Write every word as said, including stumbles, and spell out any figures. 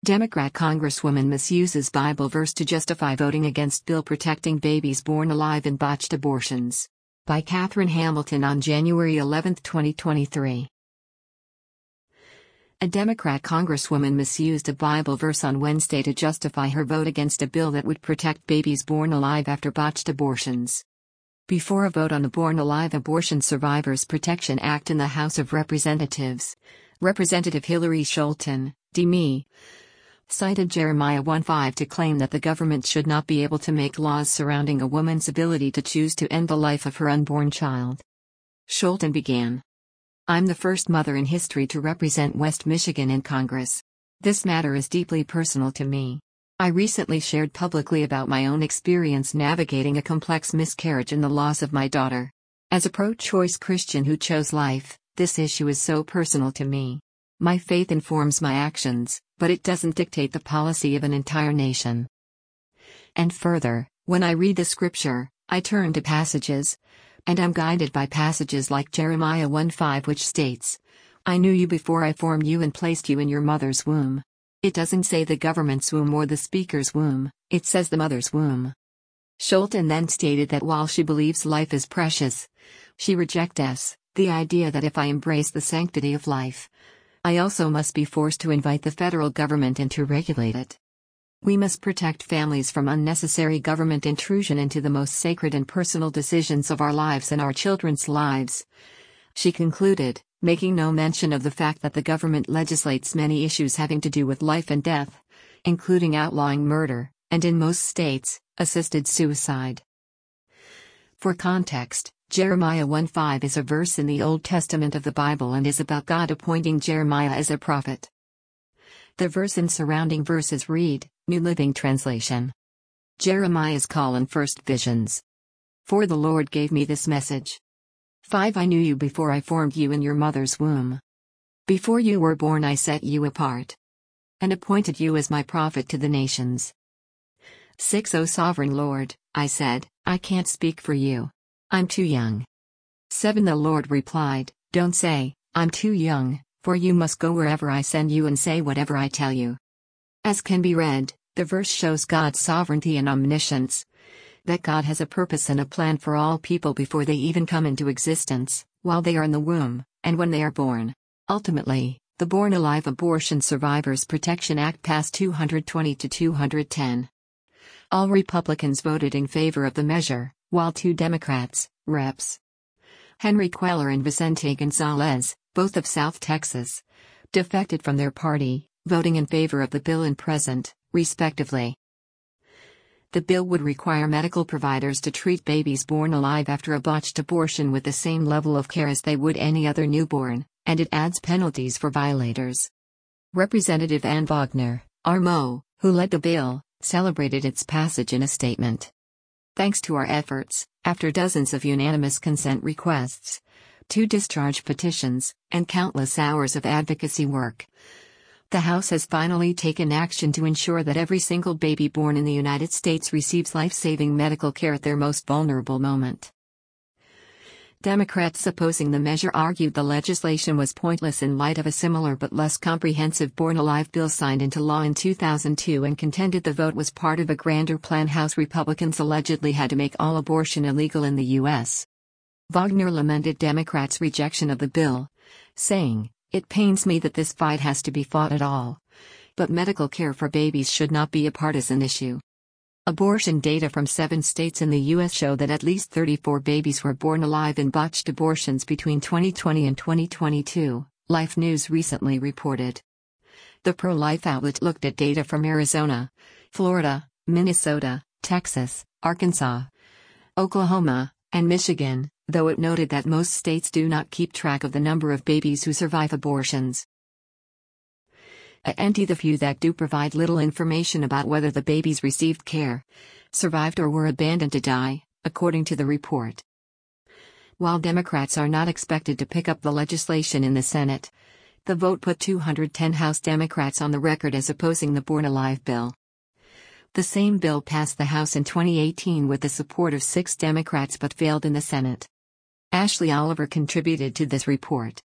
Democrat Congresswoman misuses Bible verse to justify voting against bill protecting babies born alive in botched abortions. By Catherine Hamilton on January eleventh, twenty twenty-three. A Democrat Congresswoman misused a Bible verse on Wednesday to justify her vote against a bill that would protect babies born alive after botched abortions. Before a vote on the Born Alive Abortion Survivors Protection Act in the House of Representatives, Representative Hillary Scholten, D M I, cited Jeremiah one five to claim that the government should not be able to make laws surrounding a woman's ability to choose to end the life of her unborn child. Scholten began. I'm the first mother in history to represent West Michigan in Congress. This matter is deeply personal to me. I recently shared publicly about my own experience navigating a complex miscarriage and the loss of my daughter. As a pro-choice Christian who chose life, this issue is so personal to me. My faith informs my actions, but it doesn't dictate the policy of an entire nation. And further, when I read the scripture, I turn to passages, and I'm guided by passages like Jeremiah one five, which states, I knew you before I formed you and placed you in your mother's womb. It doesn't say the government's womb or the speaker's womb, it says the mother's womb. Scholten then stated that while she believes life is precious, she rejects the idea that if I embrace the sanctity of life, I also must be forced to invite the federal government in to regulate it. We must protect families from unnecessary government intrusion into the most sacred and personal decisions of our lives and our children's lives, she concluded, making no mention of the fact that the government legislates many issues having to do with life and death, including outlawing murder, and in most states, assisted suicide. For context, Jeremiah one five is a verse in the Old Testament of the Bible and is about God appointing Jeremiah as a prophet. The verse and surrounding verses read, New Living Translation. Jeremiah's call and first visions. For the Lord gave me this message. five I knew you before I formed you in your mother's womb. Before you were born I set you apart, and appointed you as my prophet to the nations. six O sovereign Lord, I said, I can't speak for you. I'm too young. seven The Lord replied, Don't say, I'm too young, for you must go wherever I send you and say whatever I tell you. As can be read, the verse shows God's sovereignty and omniscience, that God has a purpose and a plan for all people before they even come into existence, while they are in the womb, and when they are born. Ultimately, the Born Alive Abortion Survivors Protection Act passed two hundred twenty to two hundred ten. All Republicans voted in favor of the measure, while two Democrats, Reps Henry Cuellar and Vicente Gonzalez, both of South Texas, defected from their party, voting in favor of the bill and present, respectively. The bill would require medical providers to treat babies born alive after a botched abortion with the same level of care as they would any other newborn, and it adds penalties for violators. Representative Ann Wagner, R M O, who led the bill, celebrated its passage in a statement. Thanks to our efforts, after dozens of unanimous consent requests, two discharge petitions, and countless hours of advocacy work, the House has finally taken action to ensure that every single baby born in the United States receives life-saving medical care at their most vulnerable moment. Democrats opposing the measure argued the legislation was pointless in light of a similar but less comprehensive Born Alive bill signed into law in two thousand two and contended the vote was part of a grander plan House Republicans allegedly had to make all abortion illegal in the U S Wagner lamented Democrats' rejection of the bill, saying, It pains me that this fight has to be fought at all, but medical care for babies should not be a partisan issue. Abortion data from seven states in the U S show that at least thirty-four babies were born alive in botched abortions between twenty twenty and twenty twenty-two, Life News recently reported. The pro-life outlet looked at data from Arizona, Florida, Minnesota, Texas, Arkansas, Oklahoma, and Michigan, though it noted that most states do not keep track of the number of babies who survive abortions. And the few that do provide little information about whether the babies received care, survived or were abandoned to die, according to the report. While Democrats are not expected to pick up the legislation in the Senate, the vote put two hundred ten House Democrats on the record as opposing the Born Alive bill. The same bill passed the House in twenty eighteen with the support of six Democrats but failed in the Senate. Ashley Oliver contributed to this report.